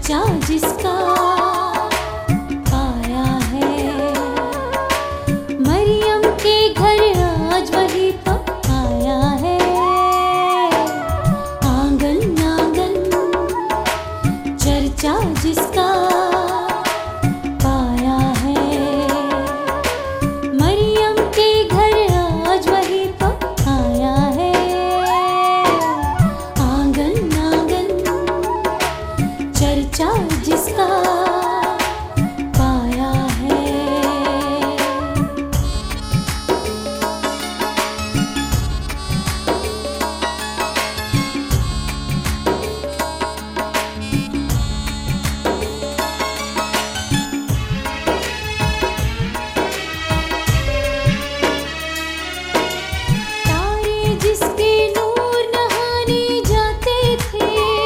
चर्चा जिसका पाया है, मरियम के घर आज वही तो आया है। आंगन आंगन चर्चा जिसका पाया है, मरियम के घर आज वही तो आया है। आंगन आंगन चर्चा जिसका पाया है। तारे जिसके नूर नहाने जाते थे,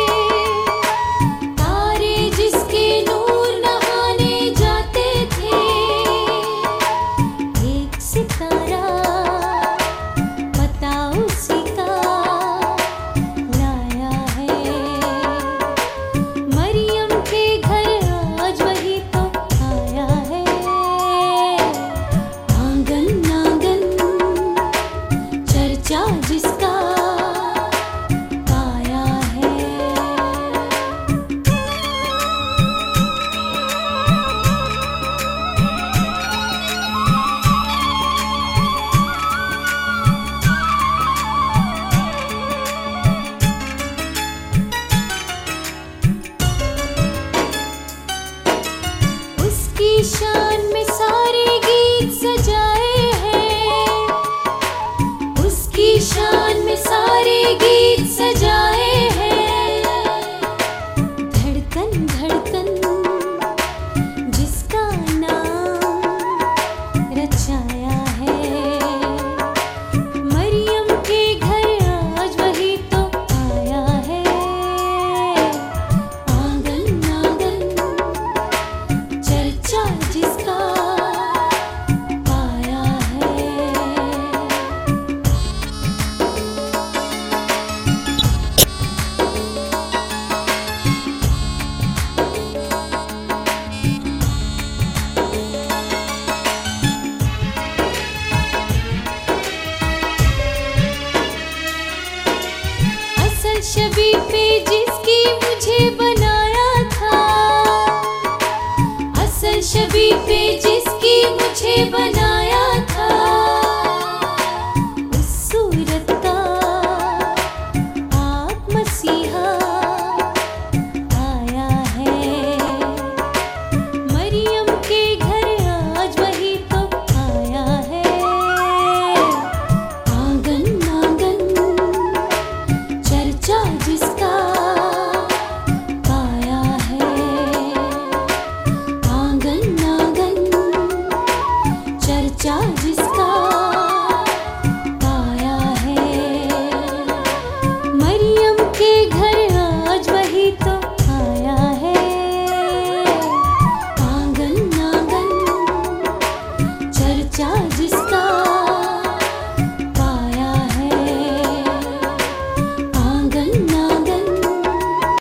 तारे जिसके नूर नहाने जाते थे, एक सितारा पता उसी का लाया है। मरियम के घर आज वही तो आया है। आंगन आंगन चर्चा जिसका पाया है। उसकी शान में सारे गीत सजाए हैं, उसकी शान में सारे गीत सजाए हैं। धड़कन धड़कन जिसका नाम रचाया है, मरियम के घर आज वही तो आया है। आंगन आंगन चर्चा जिसका पाया है। असल छवि पे जिसकी मुझे बनाया था, असल छवि पे जिसकी मुझे बनाया